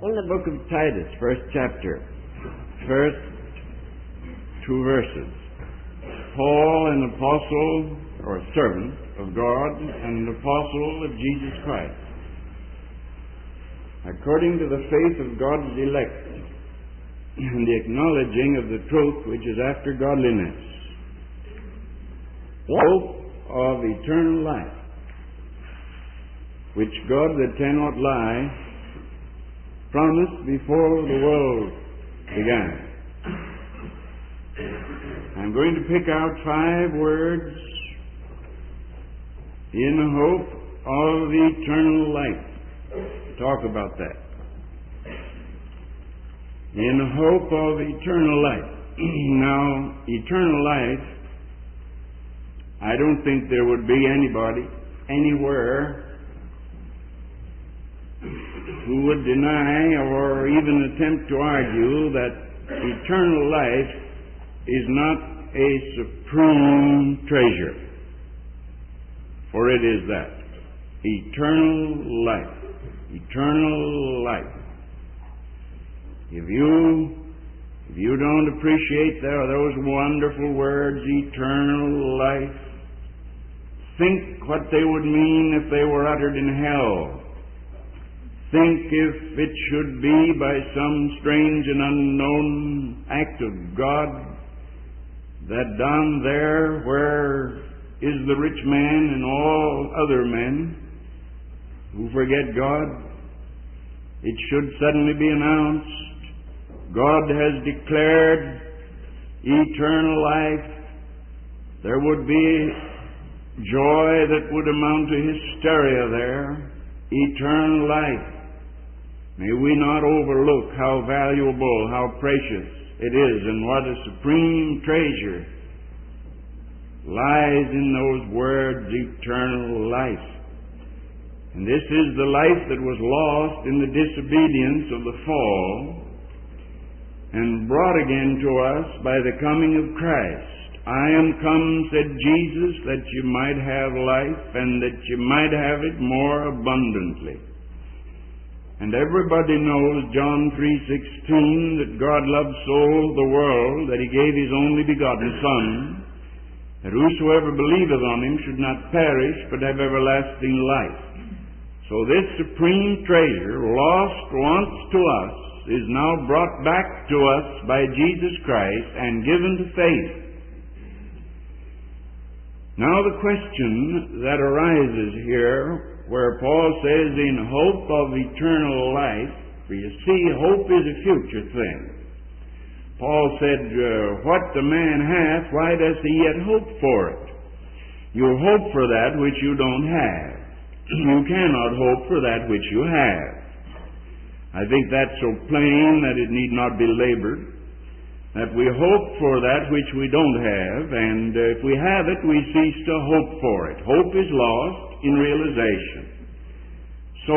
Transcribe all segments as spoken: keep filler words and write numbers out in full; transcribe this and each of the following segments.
In the book of Titus, first chapter, first two verses, Paul, an apostle or a servant of God and an apostle of Jesus Christ, according to the faith of God's elect and the acknowledging of the truth which is after godliness, hope of eternal life, which God that cannot lie promised before the world began. I'm going to pick out five words in hope of eternal life. Talk about that. In hope of eternal life. Now, eternal life, I don't think there would be anybody anywhere who would deny or even attempt to argue that eternal life is not a supreme treasure. For it is that. Eternal life. Eternal life. If you if you don't appreciate those wonderful words, eternal life, think what they would mean if they were uttered in hell. Think if it should be by some strange and unknown act of God that down there where is the rich man and all other men who forget God, it should suddenly be announced, God has declared eternal life. There would be joy that would amount to hysteria there. Eternal life. May we not overlook how valuable, how precious it is, and what a supreme treasure lies in those words, eternal life. And this is the life that was lost in the disobedience of the fall and brought again to us by the coming of Christ. I am come, said Jesus, that you might have life and that you might have it more abundantly. And everybody knows John three sixteen, that God loved so the world that He gave His only begotten Son, that whosoever believeth on Him should not perish, but have everlasting life. So this supreme treasure, lost once to us, is now brought back to us by Jesus Christ and given to faith. Now the question that arises here, where Paul says, in hope of eternal life, for you see, hope is a future thing. Paul said, uh, what the man hath, why does he yet hope for it? You hope for that which you don't have. You cannot hope for that which you have. I think that's so plain that it need not be labored, that we hope for that which we don't have, and if we have it, we cease to hope for it. Hope is lost in realization. So,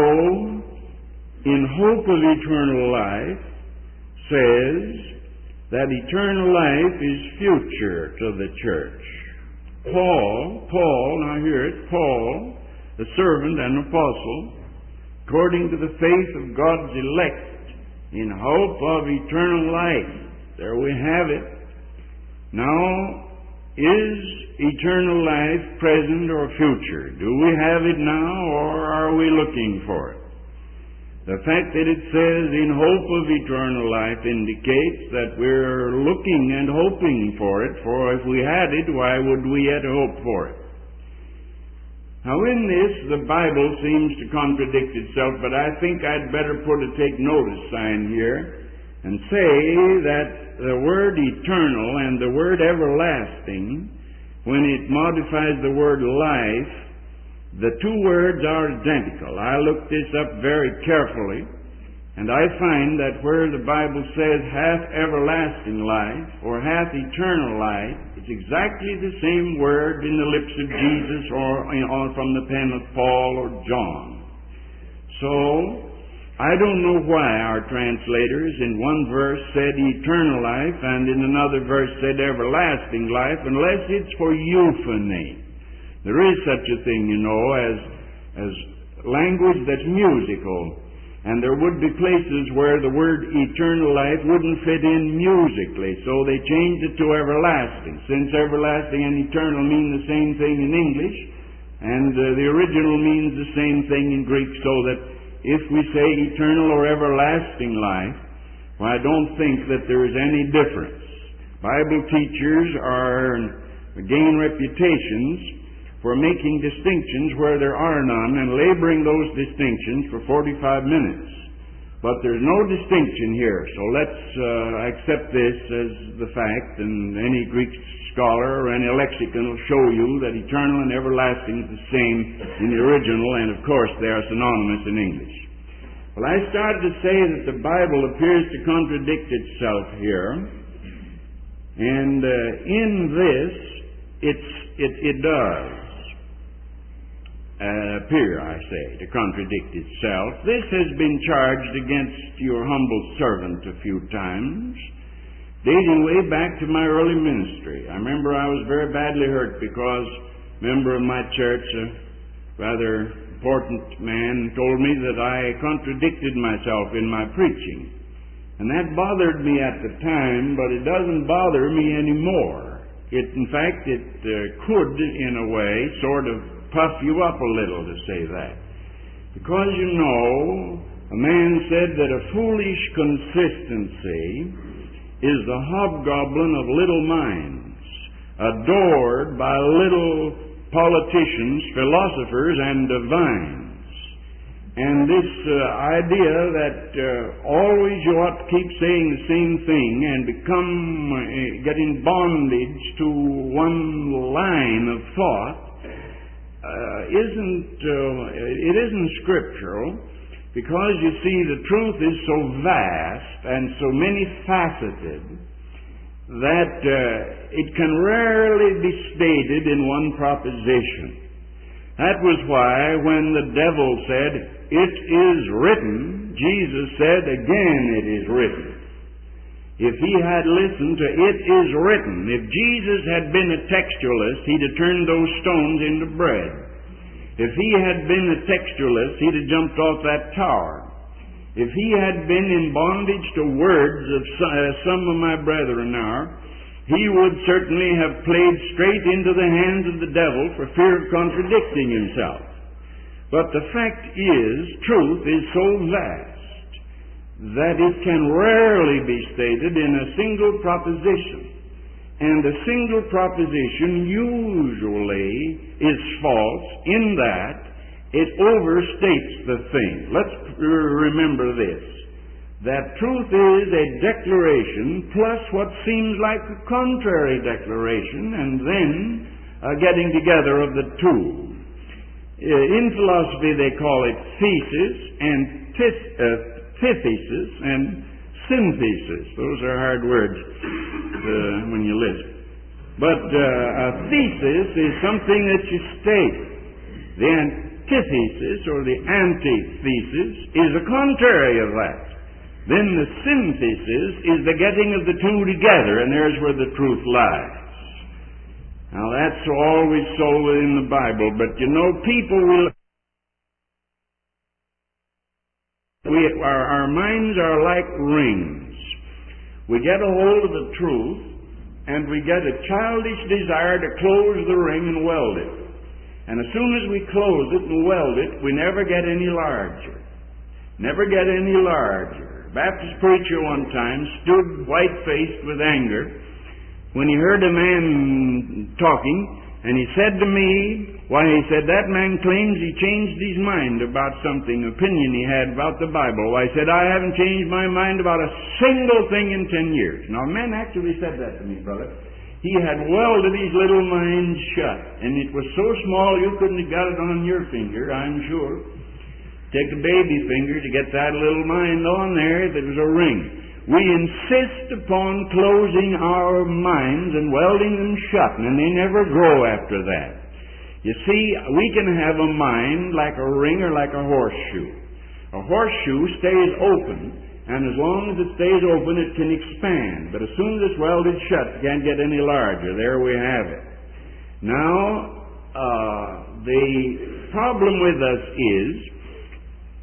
in hope of eternal life, says that eternal life is future to the church. Paul, Paul, now hear it, Paul, the servant and apostle, according to the faith of God's elect, in hope of eternal life. There we have it. Now, is eternal life present or future? Do we have it now, or are we looking for it? The fact that it says in hope of eternal life indicates that we're looking and hoping for it, for if we had it, why would we yet hope for it? Now in this, the Bible seems to contradict itself, but I think I'd better put a take notice sign here and say that the word eternal and the word everlasting, when it modifies the word life, the two words are identical. I looked this up very carefully, and I find that where the Bible says hath everlasting life or hath eternal life, it's exactly the same word in the lips of Jesus or, or from the pen of Paul or John. So, I don't know why our translators in one verse said eternal life and in another verse said everlasting life, unless it's for euphony. There is such a thing, you know, as, as language that's musical. And there would be places where the word eternal life wouldn't fit in musically, so they changed it to everlasting. Since everlasting and eternal mean the same thing in English, and uh, the original means the same thing in Greek, so that if we say eternal or everlasting life, well, I don't think that there is any difference. Bible teachers are gain reputations for making distinctions where there are none and laboring those distinctions for forty-five minutes. But there's no distinction here, so let's uh, accept this as the fact, and any Greek scholar or any lexicon will show you that eternal and everlasting is the same in the original, and of course they are synonymous in English. Well, I started to say that the Bible appears to contradict itself here, and uh, in this it's, it, it does. Uh, appear, I say, to contradict itself. This has been charged against your humble servant a few times, dating way back to my early ministry. I remember I was very badly hurt because a member of my church, a rather important man, told me that I contradicted myself in my preaching. And that bothered me at the time, but it doesn't bother me anymore. It, in fact, it uh, could, in a way, sort of puff you up a little to say that. Because, you know, a man said that a foolish consistency is the hobgoblin of little minds, adored by little politicians, philosophers, and divines. And this uh, idea that uh, always you ought to keep saying the same thing and become, uh, get in bondage to one line of thought, Uh, isn't uh, it isn't scriptural, because you see the truth is so vast and so many faceted that uh, it can rarely be stated in one proposition. That was why when the devil said, "It is written," Jesus said, "Again it is written." If he had listened to "it is written," if Jesus had been a textualist, he'd have turned those stones into bread. If he had been a textualist, he'd have jumped off that tower. If he had been in bondage to words of some of my brethren are, he would certainly have played straight into the hands of the devil for fear of contradicting himself. But the fact is, truth is so vast that it can rarely be stated in a single proposition. And a single proposition usually is false in that it overstates the thing. Let's remember this, that truth is a declaration plus what seems like a contrary declaration, and then a getting together of the two. In philosophy they call it thesis and tis- uh, antithesis and synthesis. Those are hard words uh, when you lisp. But uh, a thesis is something that you state. The antithesis or the antithesis is a contrary of that. Then the synthesis is the getting of the two together, and there's where the truth lies. Now that's always so in the Bible, but you know, people will We, our, our minds are like rings. We get a hold of the truth, and we get a childish desire to close the ring and weld it. And as soon as we close it and weld it, we never get any larger. Never get any larger. A Baptist preacher one time stood white-faced with anger when he heard a man talking, and he said to me, why, he said, that man claims he changed his mind about something, opinion he had about the Bible. Why, I said, I haven't changed my mind about a single thing in ten years. Now, a man actually said that to me, brother. He had welded his little mind shut, and it was so small you couldn't have got it on your finger, I'm sure. Take a baby finger to get that little mind on there if it was a ring. We insist upon closing our minds and welding them shut, and they never grow after that. You see, we can have a mind like a ring or like a horseshoe. A horseshoe stays open, and as long as it stays open, it can expand. But as soon as it's welded shut, it can't get any larger. There we have it. Now, uh, the problem with us is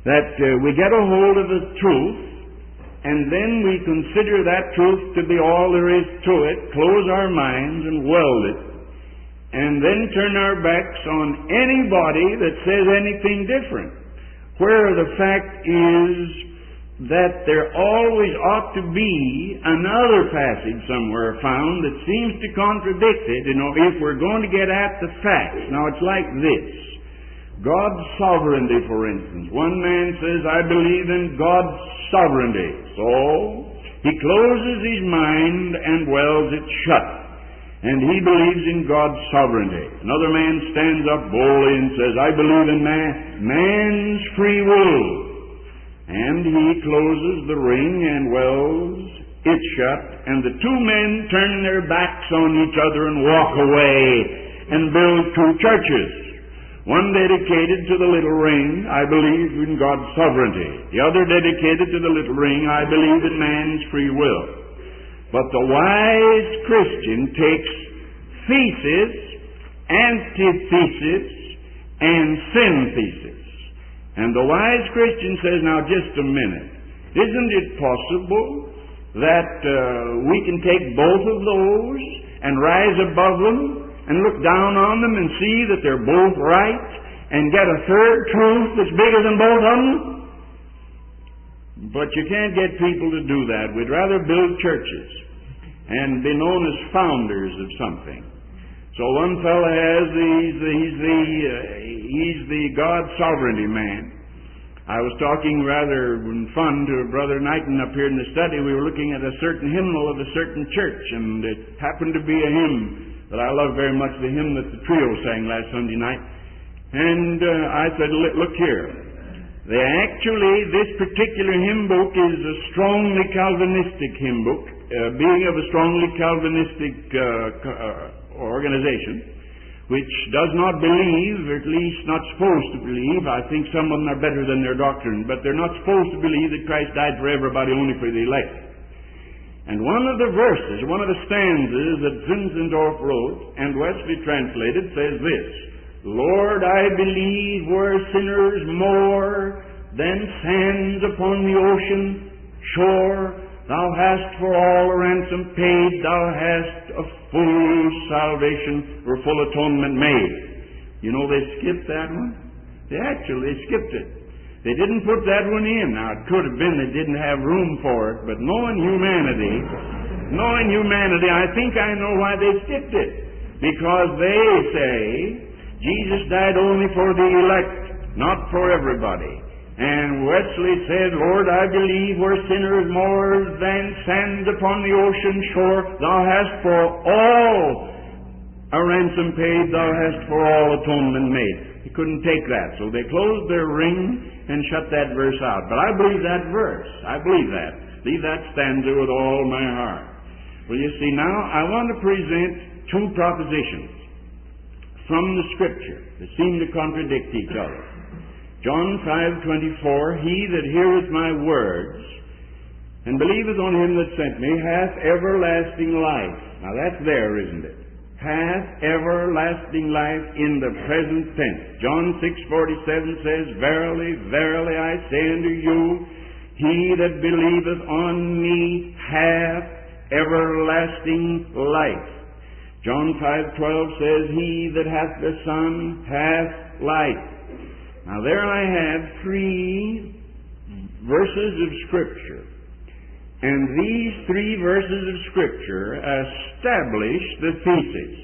that uh, we get a hold of the truth, and then we consider that truth to be all there is to it, close our minds and weld it, and then turn our backs on anybody that says anything different. Where the fact is that there always ought to be another passage somewhere found that seems to contradict it, you know, if we're going to get at the facts. Now, it's like this. God's sovereignty, for instance. One man says, I believe in God's sovereignty. So, he closes his mind and welds it shut. And he believes in God's sovereignty. Another man stands up boldly and says, I believe in man, man's free will. And he closes the ring and welds it shut. And the two men turn their backs on each other and walk away and build two churches. One dedicated to the little ring, I believe in God's sovereignty. The other dedicated to the little ring, I believe in man's free will. But the wise Christian takes thesis, antithesis, and synthesis. And the wise Christian says, now just a minute, isn't it possible that uh, we can take both of those and rise above them and look down on them and see that they're both right and get a third truth that's bigger than both of them? But you can't get people to do that. We'd rather build churches and be known as founders of something. So one fellow has the, he's the, he's the, uh, he's the God sovereignty man. I was talking rather in fun to Brother Knighton up here in the study. We were looking at a certain hymnal of a certain church, and it happened to be a hymn that I love very much, the hymn that the trio sang last Sunday night. And uh, I said, look here. They actually, this particular hymn book is a strongly Calvinistic hymn book, uh, being of a strongly Calvinistic uh, uh, organization, which does not believe, or at least not supposed to believe. I think some of them are better than their doctrine, but they're not supposed to believe that Christ died for everybody, only for the elect. And one of the verses, one of the stanzas that Zinzendorf wrote and Wesley translated says this: Lord, I believe we're sinners more than sands upon the ocean shore. Thou hast for all a ransom paid. Thou hast a full salvation or full atonement made. You know, they skipped that one. They actually skipped it. They didn't put that one in. Now, it could have been they didn't have room for it, but knowing humanity, knowing humanity, I think I know why they skipped it. Because they say Jesus died only for the elect, not for everybody. And Wesley said, Lord, I believe we're sinners more than sand upon the ocean shore. Thou hast for all a ransom paid. Thou hast for all atonement made. He couldn't take that. So they closed their ring and shut that verse out. But I believe that verse. I believe that. Believe that stanza with all my heart. Well, you see, now I want to present two propositions from the Scripture that seem to contradict each other. John five twenty-four, He that heareth my words and believeth on him that sent me hath everlasting life. Now that's there, isn't it? Hath everlasting life in the present tense. John six forty-seven says, Verily, verily, I say unto you, he that believeth on me hath everlasting life. John five twelve says, He that hath the Son hath life. Now there I have three verses of Scripture. And these three verses of Scripture establish the thesis.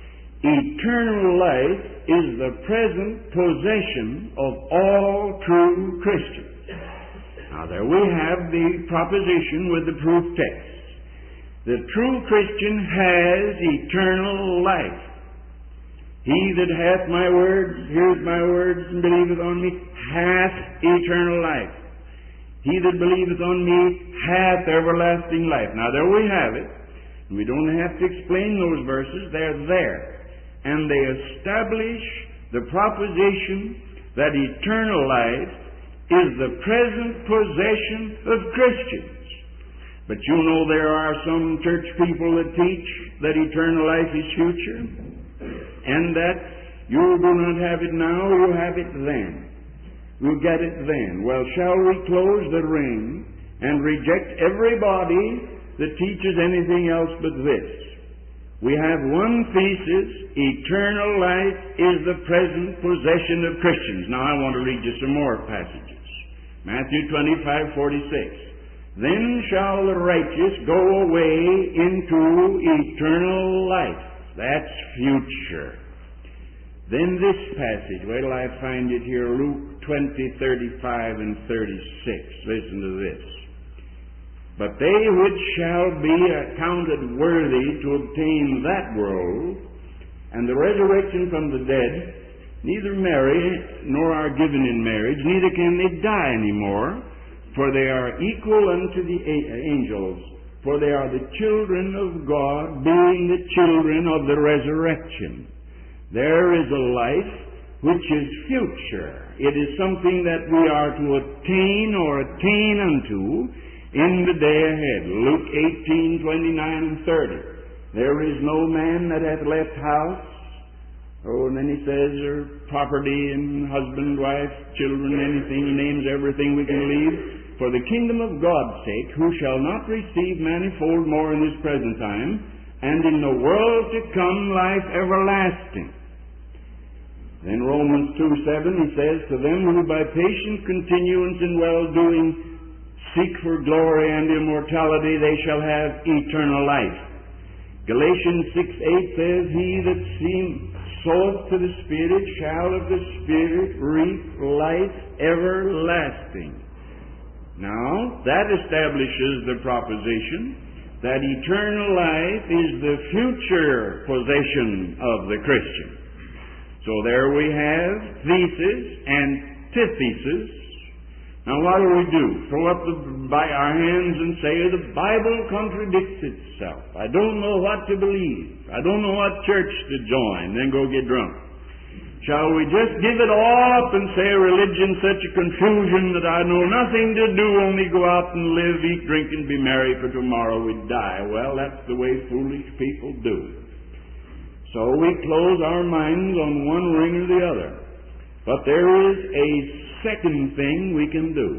Eternal life is the present possession of all true Christians. Now there we have the proposition with the proof text. The true Christian has eternal life. He that hath my words, heareth my words, and believeth on me, hath eternal life. He that believeth on me hath everlasting life. Now there we have it. We don't have to explain those verses. They're there. And they establish the proposition that eternal life is the present possession of Christians. But you know there are some church people that teach that eternal life is future, and that you do not have it now, you have it then. We'll get it then. Well, shall we close the ring and reject everybody that teaches anything else but this? We have one thesis: eternal life is the present possession of Christians. Now I want to read you some more passages. Matthew twenty-five forty-six. Then shall the righteous go away into eternal life. That's future. Then this passage, wait till I find it here, Luke twenty thirty-five and thirty-six. Listen to this. But they which shall be accounted worthy to obtain that world and the resurrection from the dead, neither marry nor are given in marriage, neither can they die any more, for they are equal unto the angels, for they are the children of God, being the children of the resurrection. There is a life which is future. It is something that we are to attain or attain unto in the day ahead. Luke eighteen twenty-nine and thirty. There is no man that hath left house. Oh, and then he says, or property and husband, wife, children, anything. He names everything we can leave. For the kingdom of God's sake, who shall not receive manifold more in this present time, and in the world to come life everlasting. Then Romans two seven, he says, to them who by patient continuance in well-doing seek for glory and immortality, they shall have eternal life. Galatians six eight says, he that soweth to the Spirit shall of the Spirit reap life everlasting. Now, that establishes the proposition that eternal life is the future possession of the Christian. So there we have thesis, antithesis. Now what do we do? Throw up the, by our hands and say, the Bible contradicts itself. I don't know what to believe. I don't know what church to join. Then go get drunk. Shall we just give it all up and say religion's such a confusion that I know nothing to do, only go out and live, eat, drink, and be merry, for tomorrow we die? Well, that's the way foolish people do. So we close our minds on one ring or the other. But there is a second thing we can do.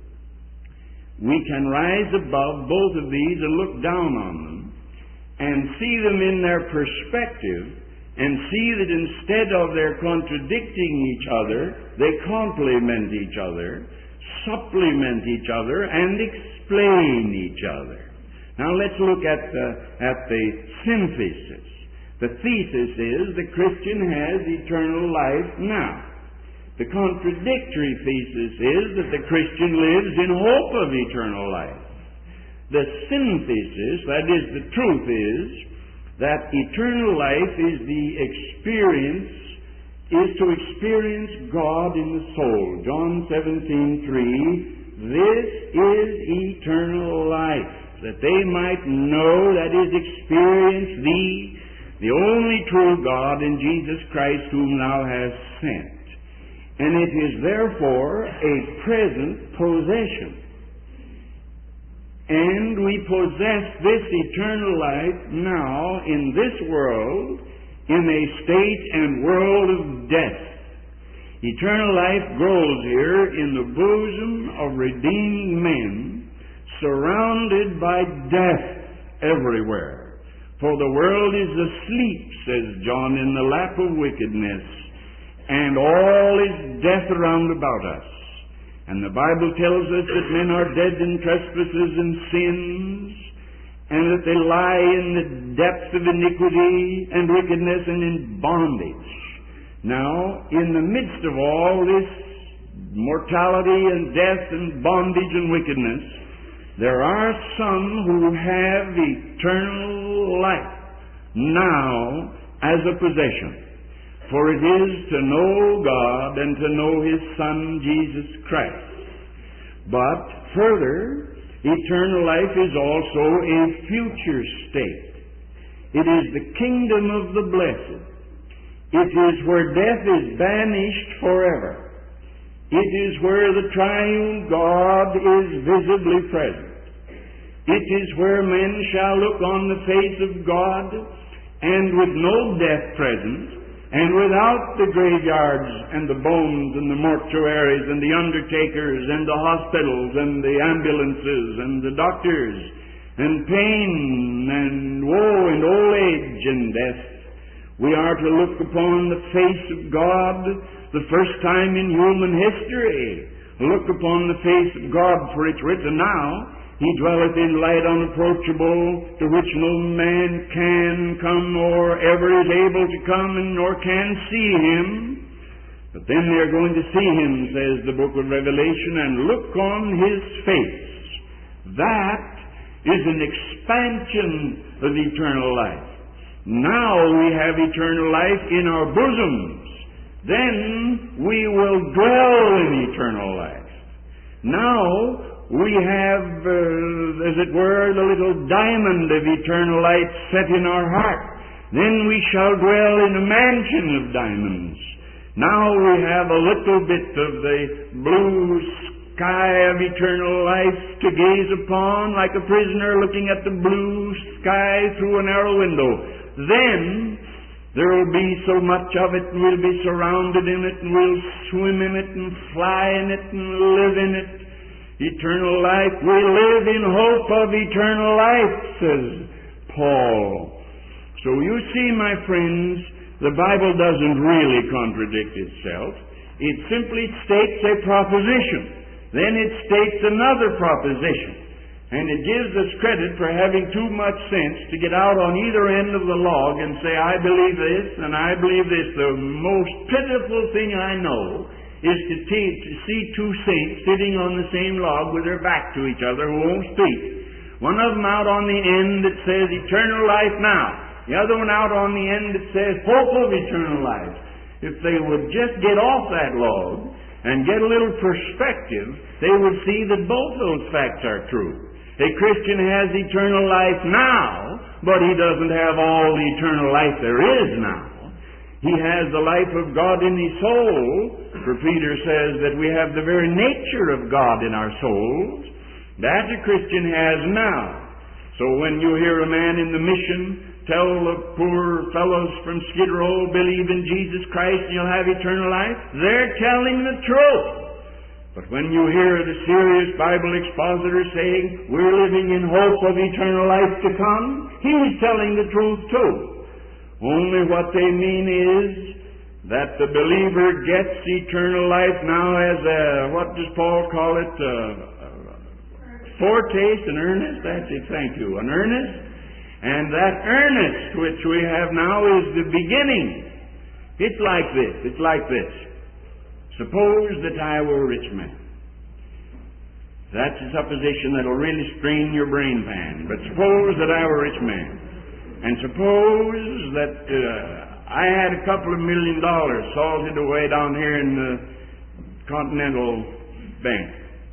We can rise above both of these and look down on them and see them in their perspective and see that instead of their contradicting each other, they complement each other, supplement each other, and explain each other. Now let's look at the, at the synthesis. The thesis is the Christian has eternal life now. The contradictory thesis is that the Christian lives in hope of eternal life. The synthesis, that is, the truth is, that eternal life is the experience, is to experience God in the soul. John seventeen three, this is eternal life, that they might know, that is, experience thee, the only true God, in Jesus Christ whom thou hast sent. And it is therefore a present possession. And we possess this eternal life now in this world, in a state and world of death. Eternal life grows here in the bosom of redeemed men, surrounded by death everywhere. For the world is asleep, says John, in the lap of wickedness, and all is death around about us. And the Bible tells us that men are dead in trespasses and sins, and that they lie in the depths of iniquity and wickedness and in bondage. Now, in the midst of all this mortality and death and bondage and wickedness, there are some who have eternal life now as a possession. For it is to know God and to know His Son, Jesus Christ. But further, eternal life is also a future state. It is the kingdom of the blessed. It is where death is banished forever. It is where the triune God is visibly present. It is where men shall look on the face of God, and with no death present, And without the graveyards and the bones and the mortuaries and the undertakers and the hospitals and the ambulances and the doctors and pain and woe and old age and death, we are to look upon the face of God the first time in human history. Look upon the face of God, for it's written now, He dwelleth in light unapproachable, to which no man can come or ever is able to come, and nor can see Him. But then they're going to see Him, says the book of Revelation, and look on His face. That is an expansion of eternal life. Now we have eternal life in our bosoms. Then we will dwell in eternal life. Now we have, uh, as it were, the little diamond of eternal light set in our heart. Then we shall dwell in a mansion of diamonds. Now we have a little bit of the blue sky of eternal life to gaze upon, like a prisoner looking at the blue sky through a narrow window. Then there will be so much of it, and we'll be surrounded in it, and we'll swim in it, and fly in it, and live in it. Eternal life. We live in hope of eternal life, says Paul. So you see, my friends, the Bible doesn't really contradict itself. It simply states a proposition. Then it states another proposition. And it gives us credit for having too much sense to get out on either end of the log and say, I believe this and I believe this. The most pitiful thing I know is to, te- to see two saints sitting on the same log with their back to each other who won't speak. One of them out on the end that says eternal life now. The other one out on the end that says hope of eternal life. If they would just get off that log and get a little perspective, they would see that both those facts are true. A Christian has eternal life now, but he doesn't have all the eternal life there is now. He has the life of God in his soul, for Peter says that we have the very nature of God in our souls. That a Christian has now. So when you hear a man in the mission tell the poor fellows from Skid Row, believe in Jesus Christ and you'll have eternal life, they're telling the truth. But when you hear the serious Bible expositor saying, we're living in hope of eternal life to come, he's telling the truth too. Only what they mean is that the believer gets eternal life now as a, what does Paul call it, a, a foretaste, an earnest? That's it, thank you, an earnest. And that earnest which we have now is the beginning. It's like this, it's like this. Suppose that I were a rich man. That's a supposition that'll really strain your brain pan. But suppose that I were a rich man. And suppose that uh, I had a couple of million dollars salted away down here in the Continental Bank.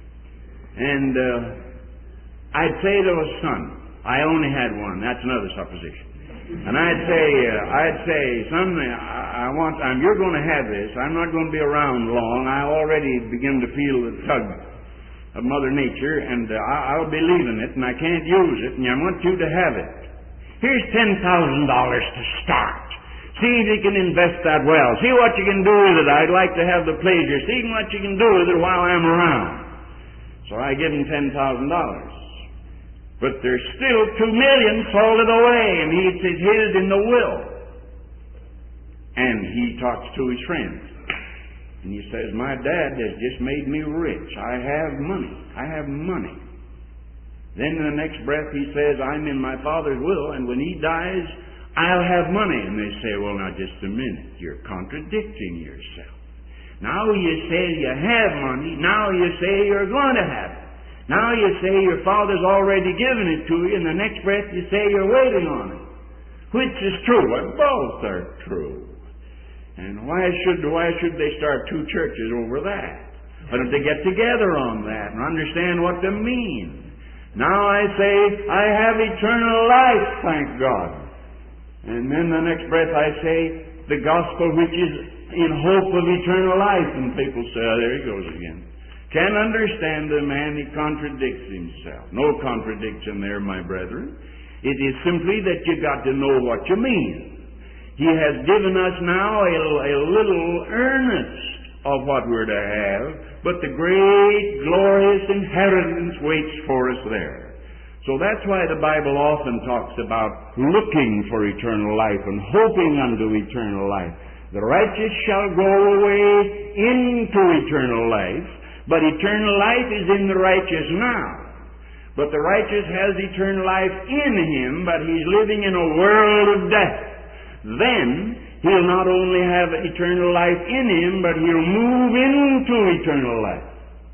And uh, I'd say to a son, I only had one. That's another supposition. And I'd say, uh, I'd say, son, I, I want, I'm, you're going to have this. I'm not going to be around long. I already begin to feel the tug of Mother Nature, and uh, I, I'll be leaving it, and I can't use it, and I want you to have it. Here's ten thousand dollars to start. See if you can invest that well. See what you can do with it. I'd like to have the pleasure. See what you can do with it while I'm around. So I give him ten thousand dollars. But there's still two million salted away, and it's his in the will. And he talks to his friends. And he says, my dad has just made me rich. I have money. I have money. Then in the next breath he says, I'm in my Father's will, and when he dies, I'll have money. And they say, well, now just a minute. You're contradicting yourself. Now you say you have money. Now you say you're going to have it. Now you say your Father's already given it to you, and the next breath you say you're waiting on it. Which is true? Well, both are true. And why should why should they start two churches over that? Why don't they get together on that and understand what they mean? Now I say, I have eternal life, thank God. And then the next breath I say, the gospel which is in hope of eternal life. And people say, oh, there he goes again. Can't understand the man, he contradicts himself. No contradiction there, my brethren. It is simply that you got to know what you mean. He has given us now a, a little earnest of what we're to have, but the great, glorious inheritance waits for us there. So that's why the Bible often talks about looking for eternal life and hoping unto eternal life. The righteous shall go away into eternal life, but eternal life is in the righteous now. But the righteous has eternal life in him, but he's living in a world of death. Then he'll not only have eternal life in him, but he'll move into eternal life.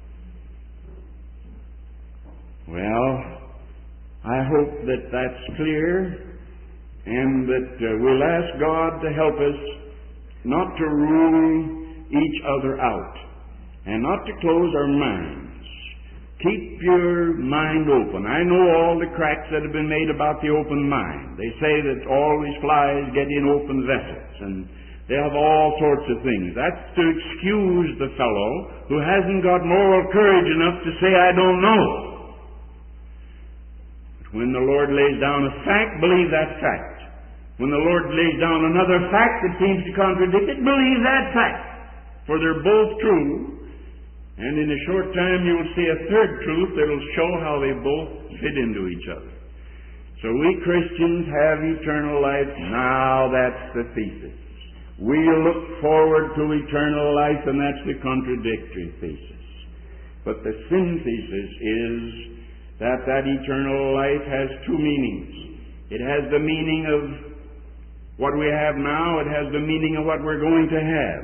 Well, I hope that that's clear, and that uh, we'll ask God to help us not to rule each other out, and not to close our minds. Keep your mind open. I know all the cracks that have been made about the open mind. They say that all these flies get in open vessels, and they have all sorts of things. That's to excuse the fellow who hasn't got moral courage enough to say, I don't know. But when the Lord lays down a fact, believe that fact. When the Lord lays down another fact that seems to contradict it, believe that fact. For they're both true. And in a short time you'll see a third truth that'll show how they both fit into each other. So we Christians have eternal life. Now that's the thesis. We look forward to eternal life, and that's the contradictory thesis. But the synthesis is that that eternal life has two meanings. It has the meaning of what we have now. It has the meaning of what we're going to have.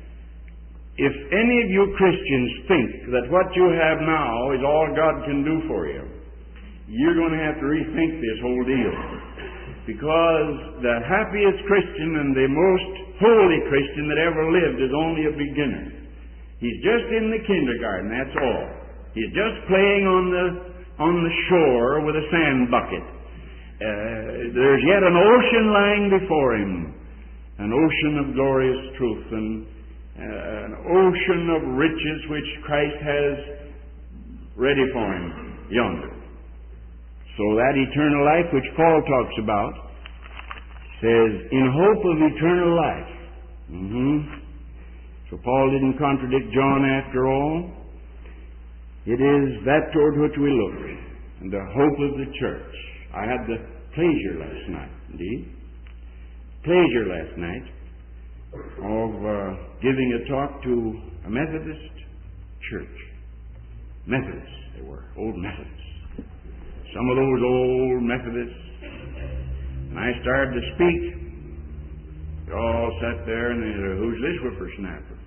If any of you Christians think that what you have now is all God can do for you, you're going to have to rethink this whole deal. Because the happiest Christian and the most holy Christian that ever lived is only a beginner. He's just in the kindergarten, that's all. He's just playing on the, on the shore with a sand bucket. Uh, there's yet an ocean lying before him, an ocean of glorious truth, and Uh, an ocean of riches which Christ has ready for him yonder. So that eternal life which Paul talks about says, in hope of eternal life. Mm-hmm. So Paul didn't contradict John after all. It is that toward which we look, and the hope of the church. I had the pleasure last night, indeed, pleasure last night, of uh, giving a talk to a Methodist church. Methodists, they were, old Methodists. Some of those old Methodists. And I started to speak. They all sat there and they said, who's this whippersnapper?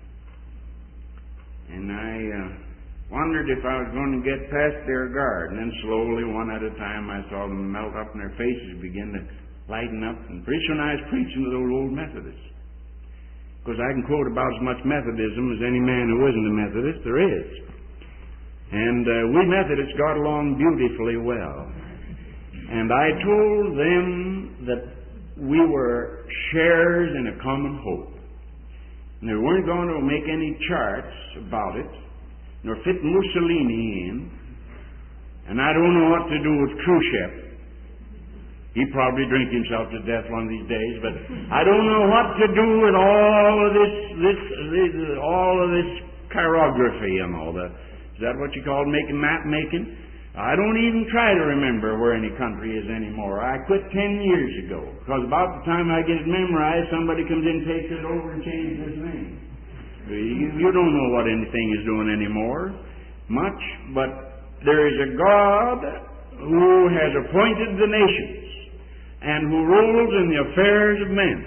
And I uh, wondered if I was going to get past their guard. And then slowly, one at a time, I saw them melt up and their faces begin to lighten up. And pretty soon I was preaching to those old Methodists. Because I can quote about as much Methodism as any man who isn't a Methodist there is. And uh, we Methodists got along beautifully well. And I told them that we were sharers in a common hope. And they weren't going to make any charts about it, nor fit Mussolini in. And I don't know what to do with Khrushchev. He'd probably drink himself to death one of these days, but I don't know what to do with all of this, this, this all of this chirography, you know. The, is that what you call making map making? I don't even try to remember where any country is anymore. I quit ten years ago, because about the time I get it memorized, somebody comes in, takes it over, and changes his name. You, you don't know what anything is doing anymore, much, but there is a God who has appointed the nations and who rules in the affairs of men.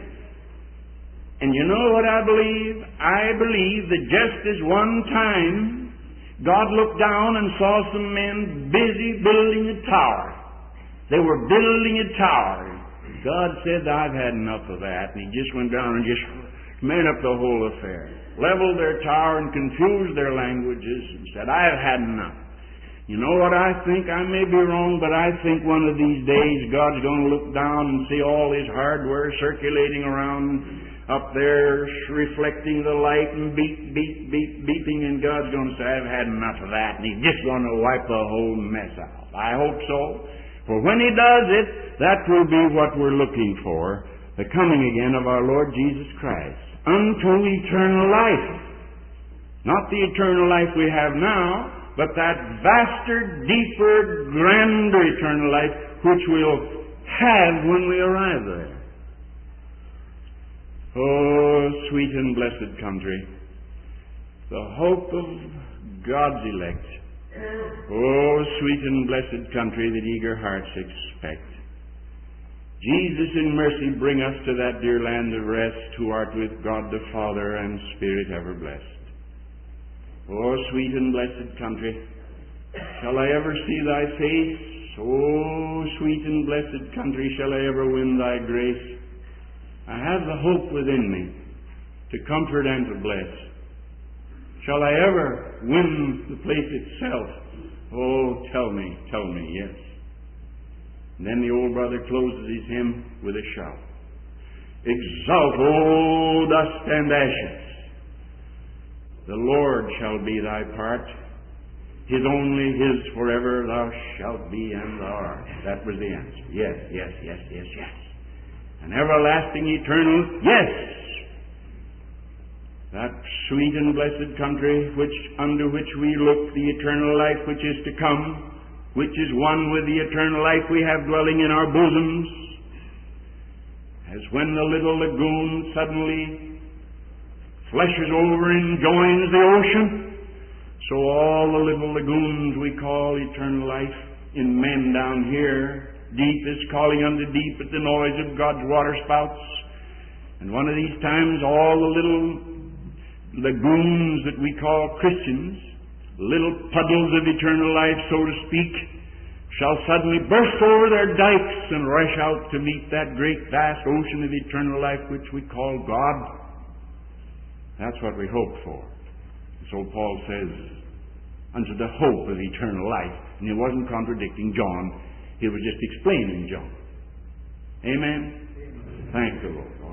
And you know what I believe? I believe that just as one time God looked down and saw some men busy building a tower. They were building a tower. God said, I've had enough of that. And he just went down and just made up the whole affair. Leveled their tower and confused their languages and said, I've had enough. You know what I think? I may be wrong, but I think one of these days God's going to look down and see all his hardware circulating around up there, reflecting the light and beep, beep, beep, beeping, and God's going to say, I've had enough of that, and he's just going to wipe the whole mess out. I hope so. For when he does it, that will be what we're looking for, the coming again of our Lord Jesus Christ, unto eternal life. Not the eternal life we have now, but that vaster, deeper, grander eternal life which we'll have when we arrive there. Oh, sweet and blessed country, the hope of God's elect. Oh, sweet and blessed country that eager hearts expect. Jesus in mercy bring us to that dear land of rest, who art with God the Father and Spirit ever blessed. Oh, sweet and blessed country, shall I ever see thy face? Oh, sweet and blessed country, shall I ever win thy grace? I have the hope within me to comfort and to bless. Shall I ever win the place itself? Oh, tell me, tell me, yes. And then the old brother closes his hymn with a shout. Exult, O dust and ashes! The Lord shall be thy part. His only, His forever, thou shalt be and thou art. That was the answer. Yes, yes, yes, yes, yes. An everlasting, eternal, yes! That sweet and blessed country which unto which we look, the eternal life which is to come, which is one with the eternal life we have dwelling in our bosoms, as when the little lagoon suddenly flushes over and joins the ocean, so all the little lagoons we call eternal life in men down here, deep is calling unto deep at the noise of God's waterspouts. And one of these times all the little lagoons that we call Christians, little puddles of eternal life, so to speak, shall suddenly burst over their dikes and rush out to meet that great vast ocean of eternal life which we call God. That's what we hope for. So Paul says, unto the hope of eternal life. And he wasn't contradicting John. He was just explaining John. Amen? Amen. Thank the Lord.